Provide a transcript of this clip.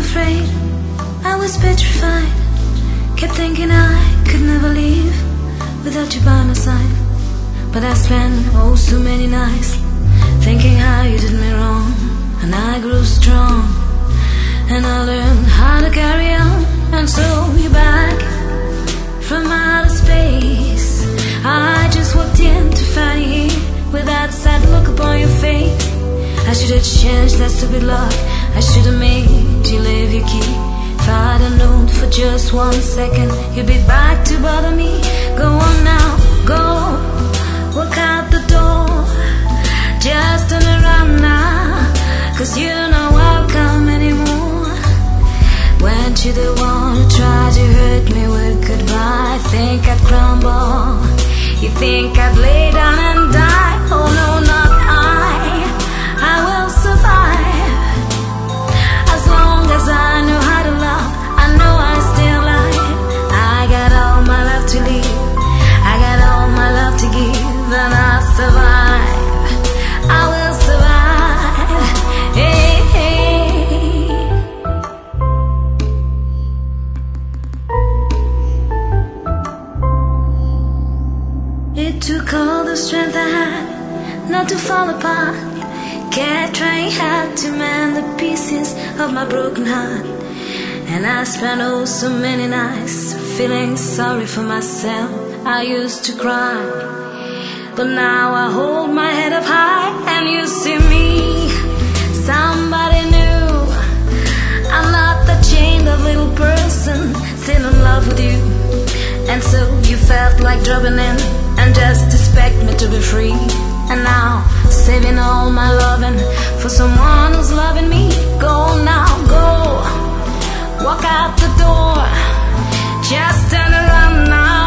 afraid, I was petrified. Kept thinking I could never leave without you by my side. But I spent oh so many nights thinking how you did me wrong. And I grew strong, and I learned how to carry on. And so you're back from outer space. I just walked in to find you here with that sad look upon your face. I should have changed that stupid lock. I should have made you leave your key. If I'd have known for just 1 second you'd be back to bother me. Go on now, go, walk out the door. Just turn around now, 'cause you're not welcome anymore. Weren't you the one who tried to hurt me with goodbye? Think I'd crumble, you think I'd lay down and die. Oh no, not I will survive. As long as I know how to love, I know I'm still alive. I got all my love to leave, I got all my love to give, and I'll survive, I will survive. Hey, hey. It took all the strength I had not to fall apart. Kept trying hard to mend the pieces of my broken heart. And I spent oh so many nights feeling sorry for myself. I used to cry, but now I hold my head up high. And you see me, somebody new. I'm not the chained up little person still in love with you. And so you felt like dropping in and just expect me to be free. And now, saving all my loving for someone who's loving me. Go now, go, walk out the door. Just turn around now.